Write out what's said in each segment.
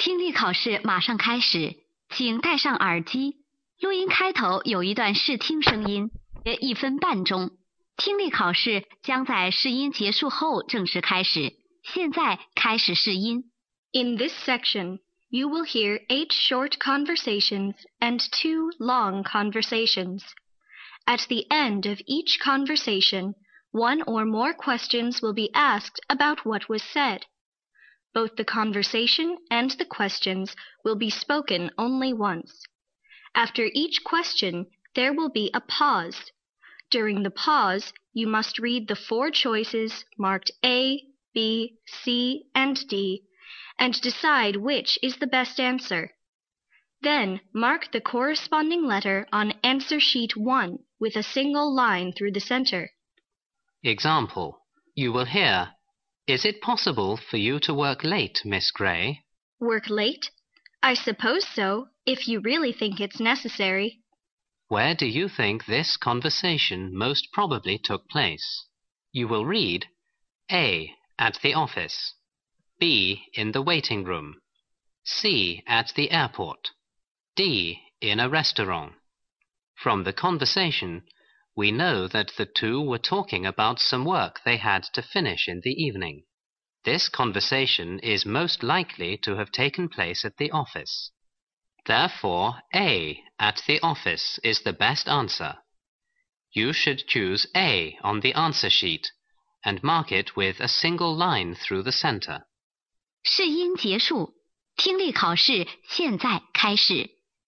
听力考试马上开始，请戴上耳机。录音开头有一段试听声音，约1分半钟。听力考试将在试音结束后正式开始。现在开始试音。 In this section, you will hear 8 short conversations and 2 long conversations. At the end of each conversation, 1 or more questions will be asked about what was said. Both the conversation and the questions will be spoken only once. After each question, there will be a pause. During the pause, you must read the 4 choices marked A, B, C, and D, and decide which is the best answer. Then, mark the corresponding letter on answer sheet 1 with a single line through the center. Example, you will hear, "Is it possible for you to work late, Miss Gray?" Work late? I suppose so, if you really think it's necessary. Where do you think this conversation most probably took place? You will read, A, at the office, B, in the waiting room, C, at the airport, D, in a restaurant. From the conversation, we know that the two were talking about some work they had to finish in the evening. This conversation is most likely to have taken place at the office. Therefore, A, at the office, is the best answer. You should choose A on the answer sheet and mark it with a single line through the center. 试音结束，听力考试现在开始。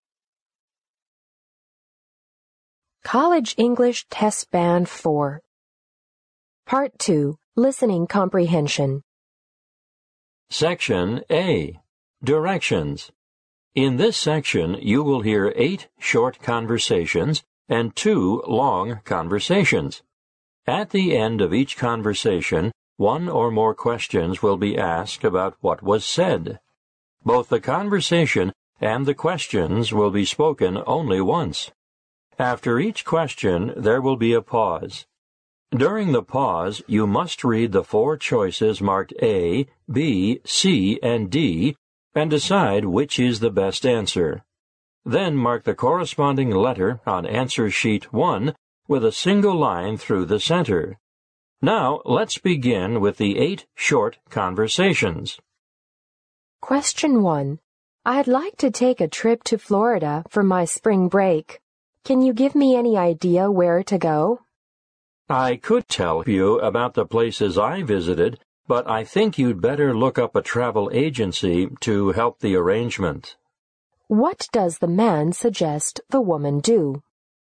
College English Test Band 4 Part 2, Listening Comprehension. Section A, Directions. In this section, you will hear 8 short conversations and 2 long conversations. At the end of each conversation, 1 or more questions will be asked about what was said. Both the conversation and the questions will be spoken only once. After each question, there will be a pause. During the pause, you must read the 4 choices marked A, B, C, and D, and decide which is the best answer. Then mark the corresponding letter on answer sheet 1 with a single line through the center. Now, let's begin with the 8 short conversations. Question 1. I'd like to take a trip to Florida for my spring break. Can you give me any idea where to go? I could tell you about the places I visited, but I think you'd better look up a travel agency to help the arrangement. What does the man suggest the woman do?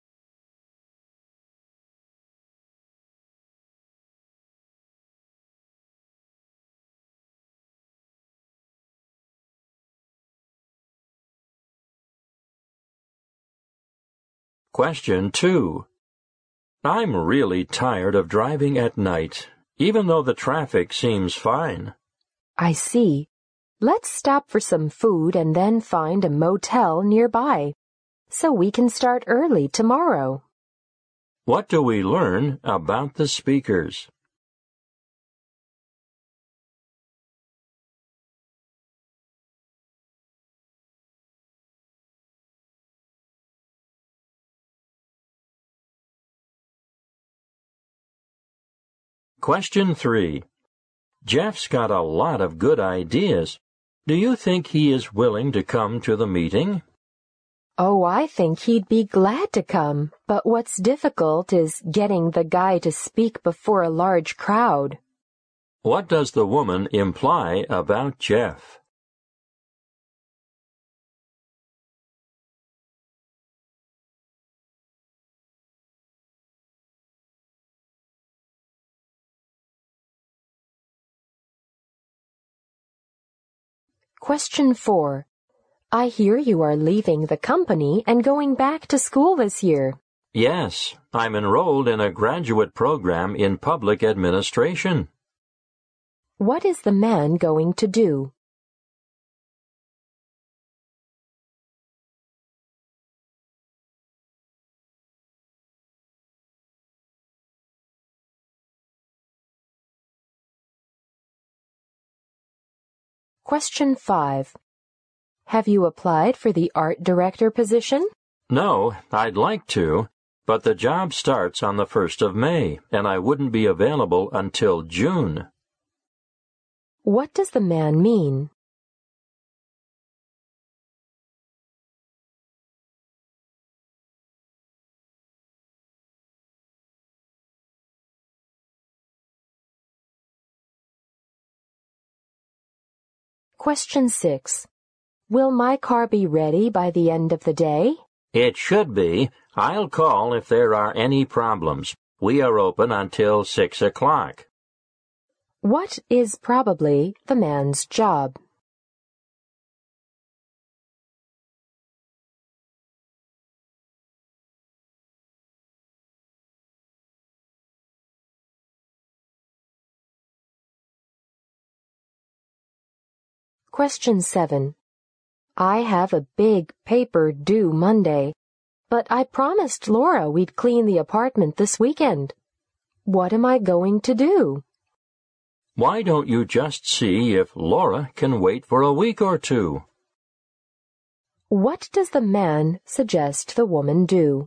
Question 2. I'm really tired of driving at night, even though the traffic seems fine. I see. Let's stop for some food and then find a motel nearby, so we can start early tomorrow. What do we learn about the speakers? Question 3. Jeff's got a lot of good ideas. Do you think he is willing to come to the meeting? Oh, I think he'd be glad to come, but what's difficult is getting the guy to speak before a large crowd. What does the woman imply about Jeff? Question 4. I hear you are leaving the company and going back to school this year. Yes, I'm enrolled in a graduate program in public administration. What is the man going to do? Question 5. Have you applied for the art director position? No, I'd like to, but the job starts on the 1st of May, and I wouldn't be available until June. What does the man mean? Question 6. Will my car be ready by the end of the day? It should be. I'll call if there are any problems. We are open until 6 o'clock. What is probably the man's job? Question 7. I have a big paper due Monday, but I promised Laura we'd clean the apartment this weekend. What am I going to do? Why don't you just see if Laura can wait for a week or two? What does the man suggest the woman do?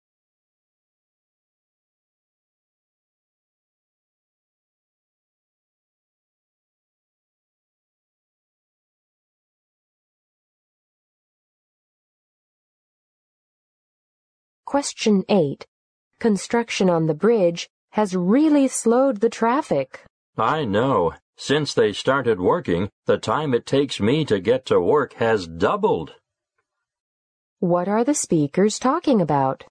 Question 8. Construction on the bridge has really slowed the traffic. I know. Since they started working, the time it takes me to get to work has doubled. What are the speakers talking about?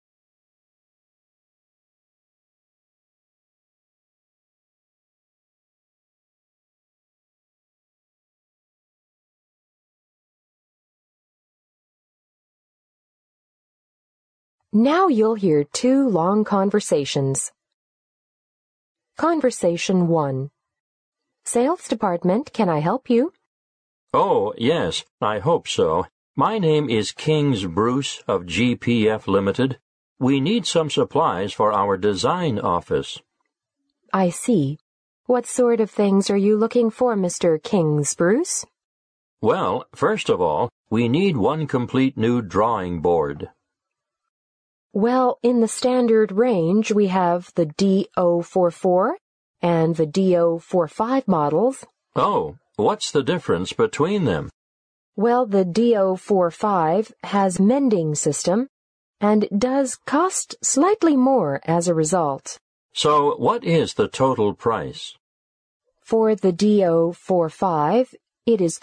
Now you'll hear 2 long conversations. Conversation 1. Sales department, can I help you? Oh, yes, I hope so. My name is Kings Bruce of GPF Limited. We need some supplies for our design office. I see. What sort of things are you looking for, Mr. Kings Bruce? Well, first of all, we need one complete new drawing board. Well, in the standard range, we have the D044 and the D045 models. Oh, what's the difference between them? Well, the D045 has mending system and does cost slightly more as a result. So, what is the total price? For the D045, it is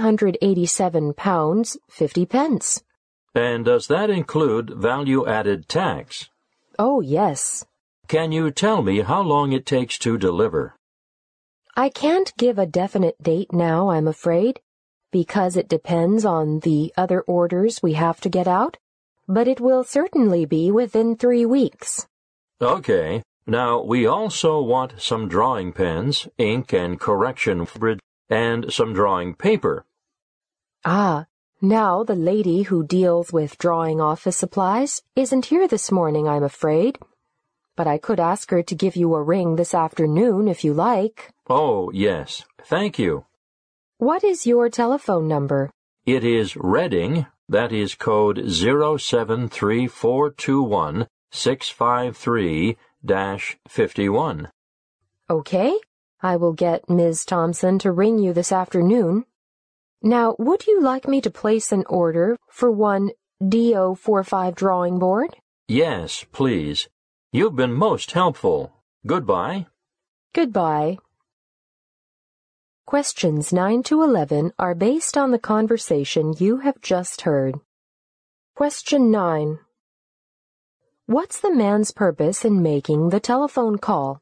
£387, 50 pence. And does that include value-added tax? Oh, yes. Can you tell me how long it takes to deliver? I can't give a definite date now, I'm afraid, because it depends on the other orders we have to get out, but it will certainly be within 3 weeks. Okay. Now, we also want some drawing pens, ink and correction grid, and some drawing paper. Ah, now the lady who deals with drawing office supplies isn't here this morning, I'm afraid. But I could ask her to give you a ring this afternoon if you like. Oh, yes. Thank you. What is your telephone number? It is Reading. That is code 073421653-51. Okay, I will get Ms. Thompson to ring you this afternoon. Now, would you like me to place an order for one D045 drawing board? Yes, please. You've been most helpful. Goodbye. Goodbye. Questions 9 to 11 are based on the conversation you have just heard. Question 9. What's the man's purpose in making the telephone call?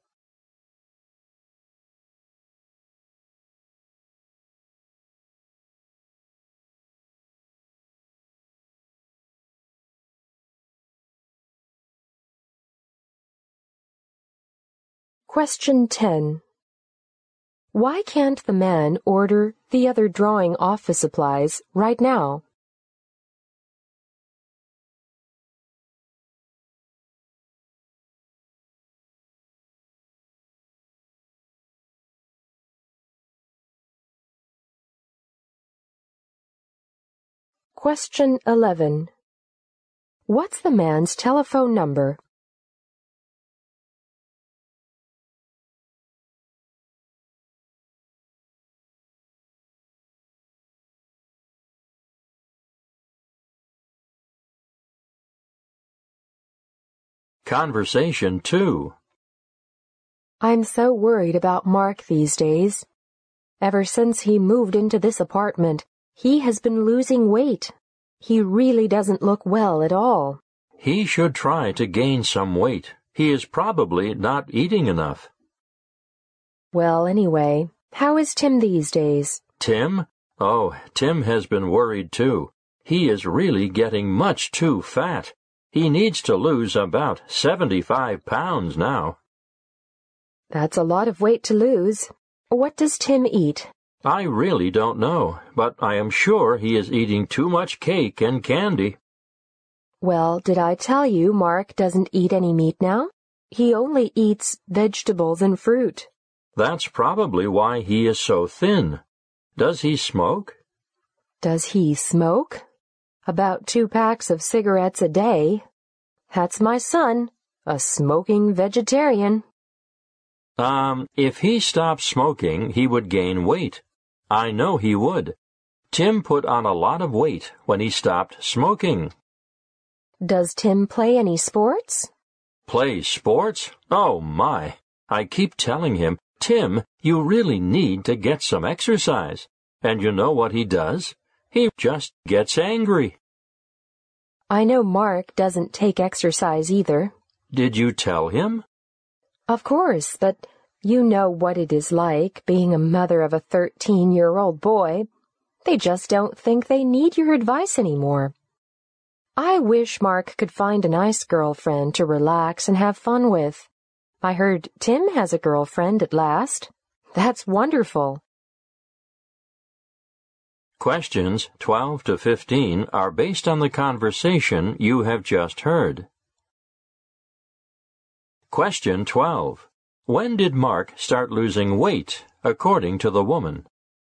Question 10. Why can't the man order the other drawing office supplies right now? Question 11. What's the man's telephone number? Conversation 2. I'm so worried about Mark these days. Ever since he moved into this apartment, he has been losing weight. He really doesn't look well at all. He should try to gain some weight. He is probably not eating enough. Well, anyway, how is Tim these days? Tim? Oh, Tim has been worried too. He is really getting much too fat. He needs to lose about 75 pounds now. That's a lot of weight to lose. What does Tim eat? I really don't know, but I am sure he is eating too much cake and candy. Well, did I tell you Mark doesn't eat any meat now? He only eats vegetables and fruit. That's probably why he is so thin. Does he smoke? Does he smoke? About 2 packs of cigarettes a day. That's my son, a smoking vegetarian. If he stopped smoking, he would gain weight. I know he would. Tim put on a lot of weight when he stopped smoking. Does Tim play any sports? Play sports? Oh my! I keep telling him, Tim, you really need to get some exercise. And you know what he does? He just gets angry. I know Mark doesn't take exercise either. Did you tell him? Of course, but you know what it is like being a mother of a 13-year-old boy. They just don't think they need your advice anymore. I wish Mark could find a nice girlfriend to relax and have fun with. I heard Tim has a girlfriend at last. That's wonderful. Questions 12 to 15 are based on the conversation you have just heard. Question 12. When did Mark start losing weight, according to the woman?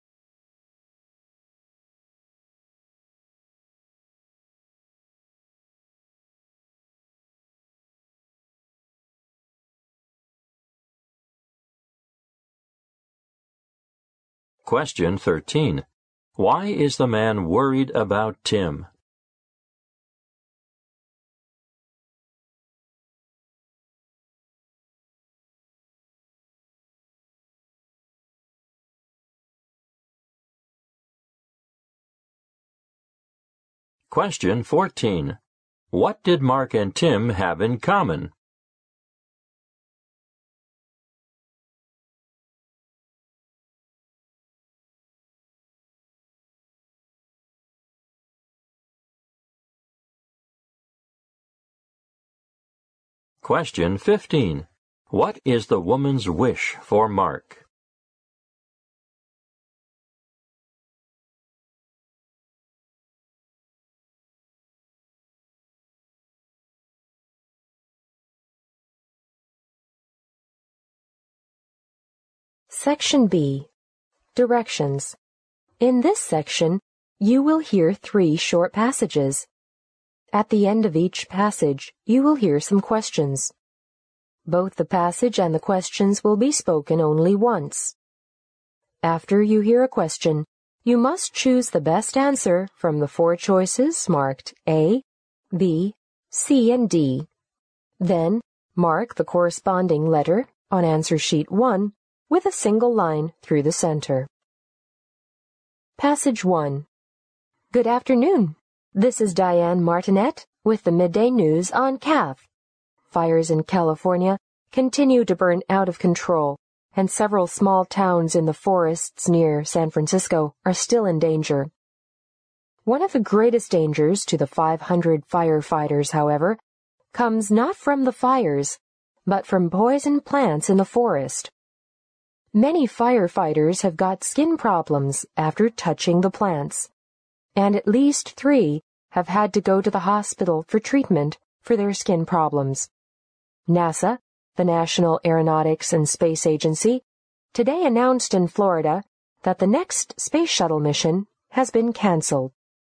Question 13. Why is the man worried about Tim? Question 14. What did Mark and Tim have in common? Question 15. What is the woman's wish for Mark? Section B. Directions. In this section, you will hear 3 short passages. At the end of each passage, you will hear some questions. Both the passage and the questions will be spoken only once. After you hear a question, you must choose the best answer from the 4 choices marked A, B, C, and D. Then, mark the corresponding letter on answer sheet 1 with a single line through the center. Passage 1. Good afternoon. This is Diane Martinet with the Midday News on CAF. Fires in California continue to burn out of control, and several small towns in the forests near San Francisco are still in danger. One of the greatest dangers to the 500 firefighters, however, comes not from the fires, but from poison plants in the forest. Many firefighters have got skin problems after touching the plants, and at least 3 have had to go to the hospital for treatment for their skin problems. NASA, the National Aeronautics and Space Agency, today announced in Florida that the next space shuttle mission has been canceled.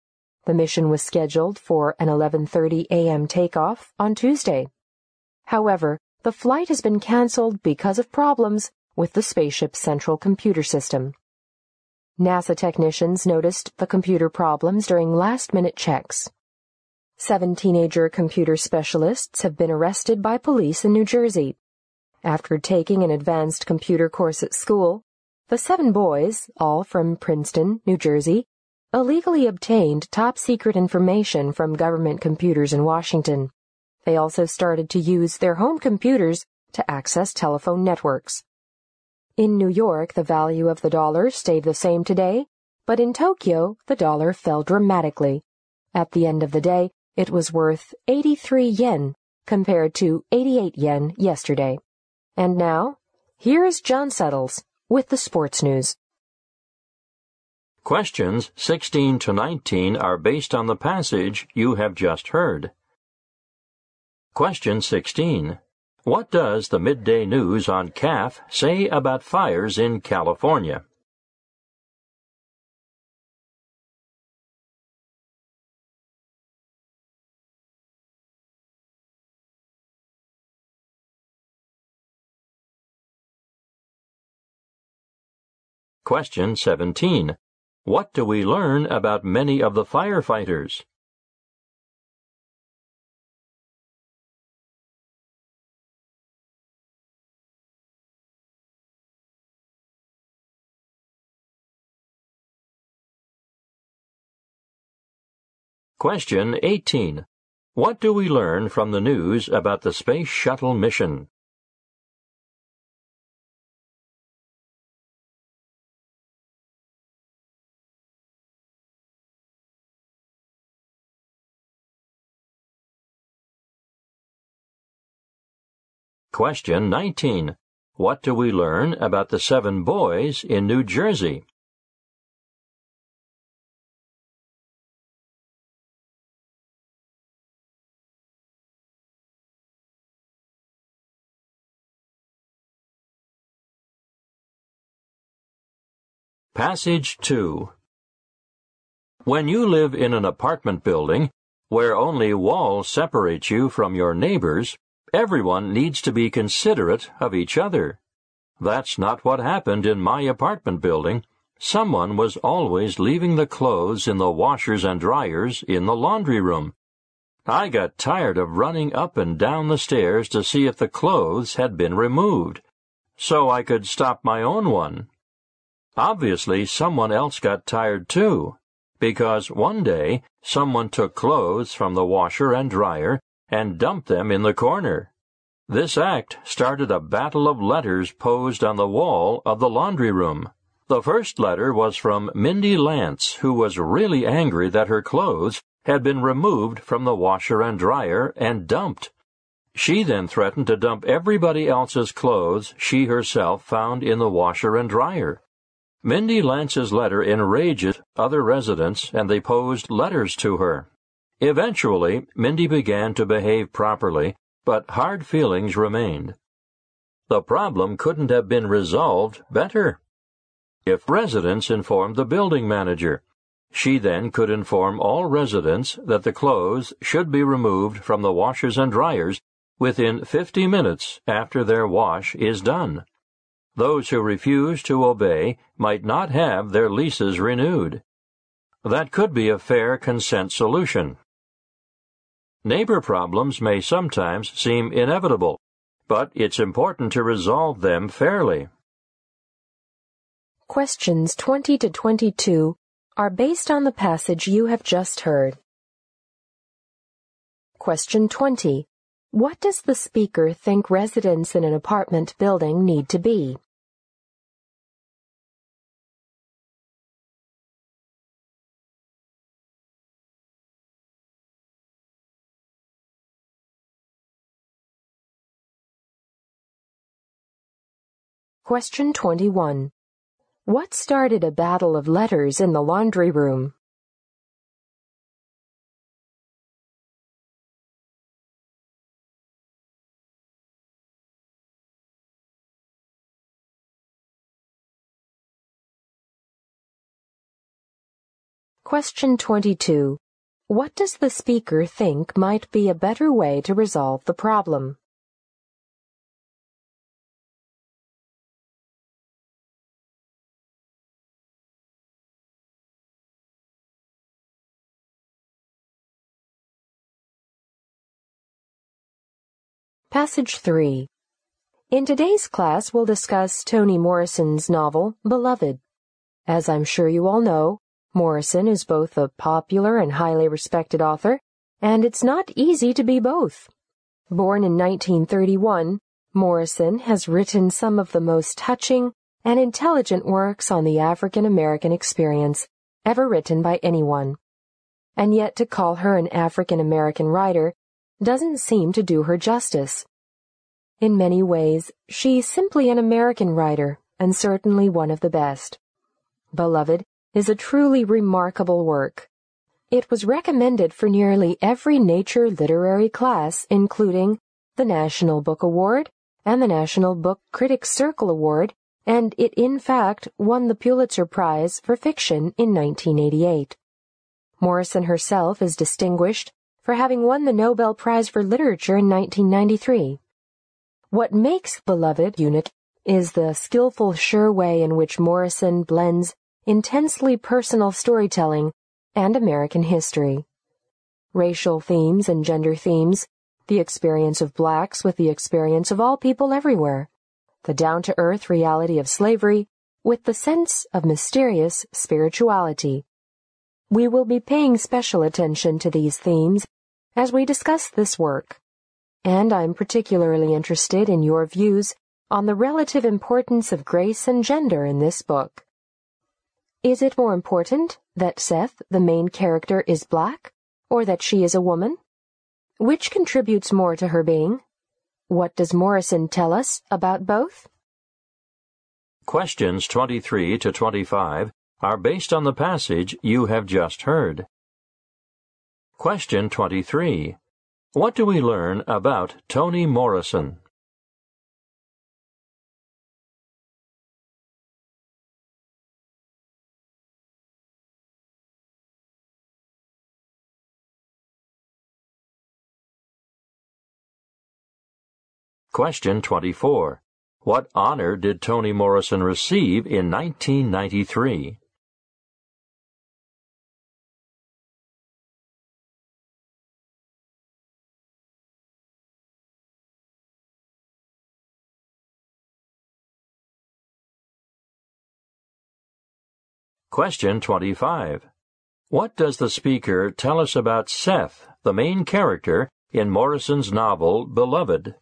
The mission was scheduled for an 11:30 a.m. takeoff on Tuesday. However, the flight has been canceled because of problems with the spaceship's central computer system. NASA technicians noticed the computer problems during last-minute checks. 7 teenager computer specialists have been arrested by police in New Jersey. After taking an advanced computer course at school, the 7 boys, all from Princeton, New Jersey, illegally obtained top-secret information from government computers in Washington. They also started to use their home computers to access telephone networks. In New York, the value of the dollar stayed the same today, but in Tokyo, the dollar fell dramatically. At the end of the day, it was worth 83 yen compared to 88 yen yesterday. And now, here is John Settles with the sports news. Questions 16 to 19 are based on the passage you have just heard. Question 16. What does the midday news on CAF say about fires in California? Question 17. What do we learn about many of the firefighters? Question 18. What do we learn from the news about the Space Shuttle mission? Question 19. What do we learn about the 7 boys in New Jersey? Passage 2. When you live in an apartment building where only walls separate you from your neighbors, everyone needs to be considerate of each other. That's not what happened in my apartment building. Someone was always leaving the clothes in the washers and dryers in the laundry room. I got tired of running up and down the stairs to see if the clothes had been removed, so I could stop my own one. Obviously, someone else got tired too, because one day someone took clothes from the washer and dryer and dumped them in the corner. This act started a battle of letters posed on the wall of the laundry room. The first letter was from Mindy Lance, who was really angry that her clothes had been removed from the washer and dryer and dumped. She then threatened to dump everybody else's clothes she herself found in the washer and dryer. Mindy Lance's letter enraged other residents, and they posed letters to her. Eventually, Mindy began to behave properly, but hard feelings remained. The problem couldn't have been resolved better. If residents informed the building manager, she then could inform all residents that the clothes should be removed from the washers and dryers within 50 minutes after their wash is done. Those who refuse to obey might not have their leases renewed. That could be a fair consent solution. Neighbor problems may sometimes seem inevitable, but it's important to resolve them fairly. Questions 20 to 22 are based on the passage you have just heard. Question 20. What does the speaker think residents in an apartment building need to be? Question 21. What started a battle of letters in the laundry room? Question 22. What does the speaker think might be a better way to resolve the problem? Passage 3. In today's class, we'll discuss Toni Morrison's novel, Beloved. As I'm sure you all know, Morrison is both a popular and highly respected author, and it's not easy to be both. Born in 1931, Morrison has written some of the most touching and intelligent works on the African American experience ever written by anyone. And yet to call her an African American writer doesn't seem to do her justice. In many ways, she's simply an American writer, and certainly one of the best. Beloved is a truly remarkable work. It was recommended for nearly every Nature literary class, including the National Book Award and the National Book Critics Circle Award, and it in fact won the Pulitzer Prize for Fiction in 1988. Morrison herself is distinguished for having won the Nobel Prize for Literature in 1993. What makes Beloved unique is the skillful, sure way in which Morrison blends intensely personal storytelling and American history. Racial themes and gender themes, the experience of blacks with the experience of all people everywhere, the down-to-earth reality of slavery with the sense of mysterious spirituality. We will be paying special attention to these themes as we discuss this work, and I'm particularly interested in your views on the relative importance of grace and gender in this book. Is it more important that Seth, the main character, is black, or that she is a woman? Which contributes more to her being? What does Morrison tell us about both? Questions 23 to 25 are based on the passage you have just heard. Question 23. What do we learn about Toni Morrison? Question 24. What honor did Toni Morrison receive in 1993? Question 25. What does the speaker tell us about Seth, the main character in Morrison's novel, Beloved?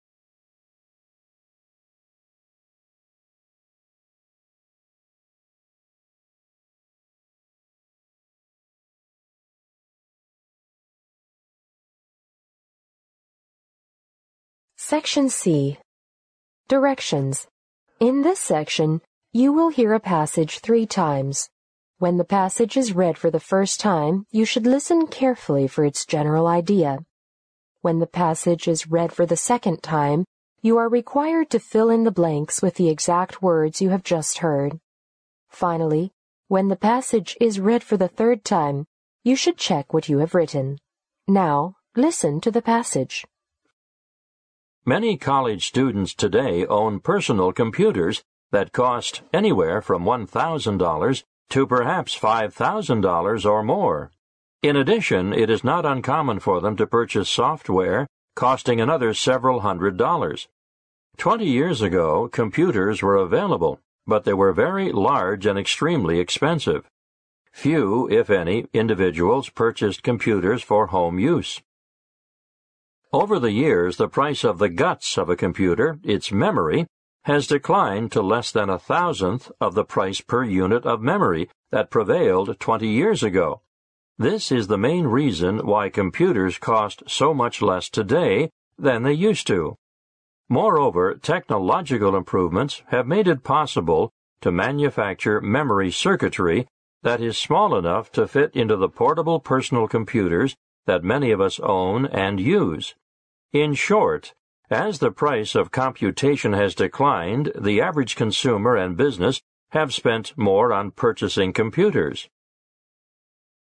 Section C. Directions. In this section, you will hear a passage 3 times. When the passage is read for the first time, you should listen carefully for its general idea. When the passage is read for the second time, you are required to fill in the blanks with the exact words you have just heard. Finally, when the passage is read for the third time, you should check what you have written. Now, listen to the passage. Many college students today own personal computers that cost anywhere from $1,000 to perhaps $5,000 or more. In addition, it is not uncommon for them to purchase software costing another several $100s. 20 years ago, computers were available, but they were very large and extremely expensive. Few, if any, individuals purchased computers for home use. Over the years, the price of the guts of a computer, its memory, has declined to less than 1,000th of the price per unit of memory that prevailed 20 years ago. This is the main reason why computers cost so much less today than they used to. Moreover, technological improvements have made it possible to manufacture memory circuitry that is small enough to fit into the portable personal computers that many of us own and use. In short, as the price of computation has declined, the average consumer and business have spent more on purchasing computers.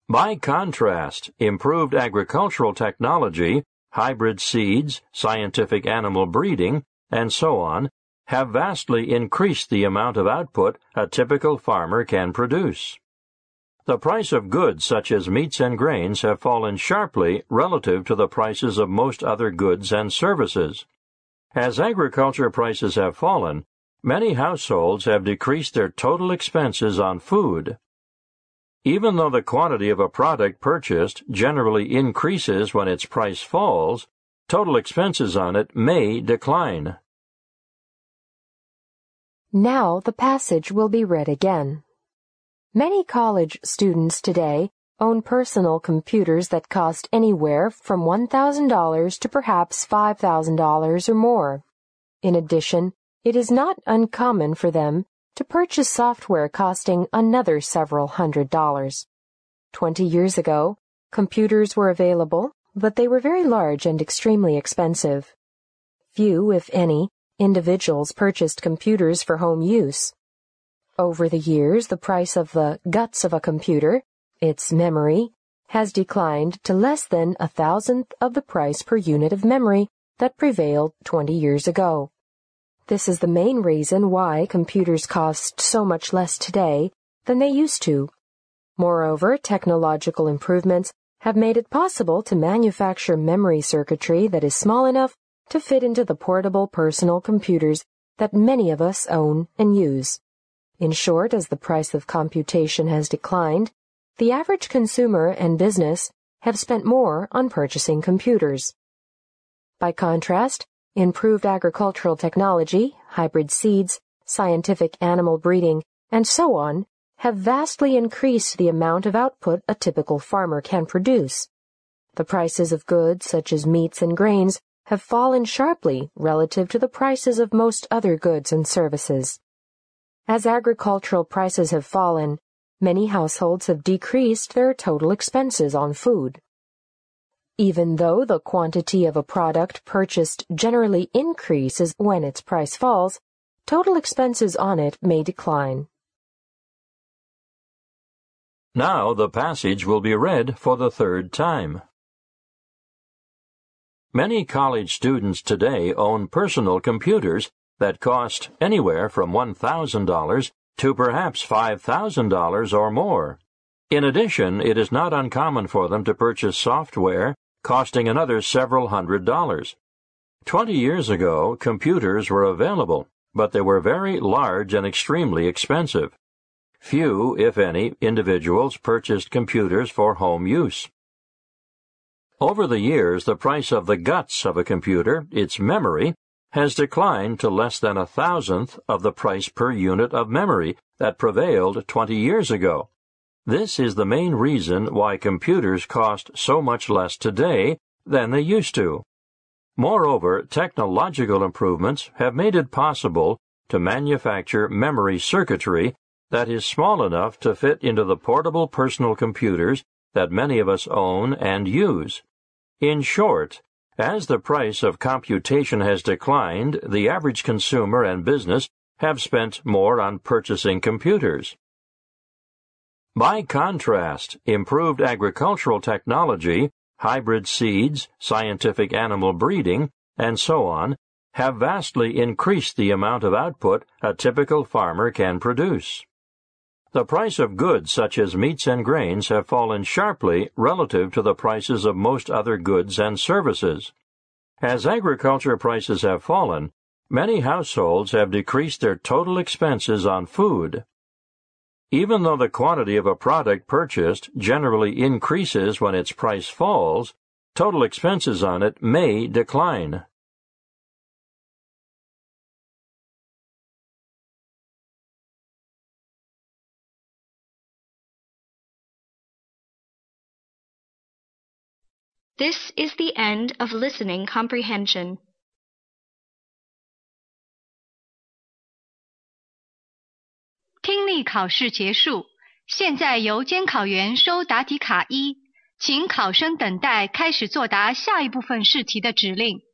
By contrast, improved agricultural technology, hybrid seeds, scientific animal breeding, and so on, have vastly increased the amount of output a typical farmer can produce. The price of goods such as meats and grains have fallen sharply relative to the prices of most other goods and services. As agriculture prices have fallen, many households have decreased their total expenses on food. Even though the quantity of a product purchased generally increases when its price falls, total expenses on it may decline. Now the passage will be read again. Many college students today own personal computers that cost anywhere from $1,000 to perhaps $5,000 or more. In addition, it is not uncommon for them to purchase software costing another several $100s. 20 years ago, computers were available, but they were very large and extremely expensive. Few, if any, individuals purchased computers for home use. Over the years, the price of the guts of a computer, its memory, has declined to less than 1,000th of the price per unit of memory that prevailed 20 years ago. This is the main reason why computers cost so much less today than they used to. Moreover, technological improvements have made it possible to manufacture memory circuitry that is small enough to fit into the portable personal computers that many of us own and use. In short, as the price of computation has declined, the average consumer and business have spent more on purchasing computers. By contrast, improved agricultural technology, hybrid seeds, scientific animal breeding, and so on have vastly increased the amount of output a typical farmer can produce. The prices of goods such as meats and grains have fallen sharply relative to the prices of most other goods and services. As agricultural prices have fallen, many households have decreased their total expenses on food. Even though the quantity of a product purchased generally increases when its price falls, total expenses on it may decline. Now the passage will be read for the third time. Many college students today own personal computers that cost anywhere from $1,000 to perhaps $5,000 or more. In addition, it is not uncommon for them to purchase software costing another several $100s. 20 years ago, computers were available, but they were very large and extremely expensive. Few, if any, individuals purchased computers for home use. Over the years, the price of the guts of a computer, its memory, has declined to less than 1,000th of the price per unit of memory that prevailed 20 years ago. This is the main reason why computers cost so much less today than they used to. Moreover, technological improvements have made it possible to manufacture memory circuitry that is small enough to fit into the portable personal computers that many of us own and use. In short, as the price of computation has declined, the average consumer and business have spent more on purchasing computers. By contrast, improved agricultural technology, hybrid seeds, scientific animal breeding, and so on, have vastly increased the amount of output a typical farmer can produce. The price of goods such as meats and grains have fallen sharply relative to the prices of most other goods and services. As agriculture prices have fallen, many households have decreased their total expenses on food. Even though the quantity of a product purchased generally increases when its price falls, total expenses on it may decline. This is the end of listening comprehension. 听力考试结束，现在由监考员收答题卡1，请考生等待开始作答下一部分试题的指令。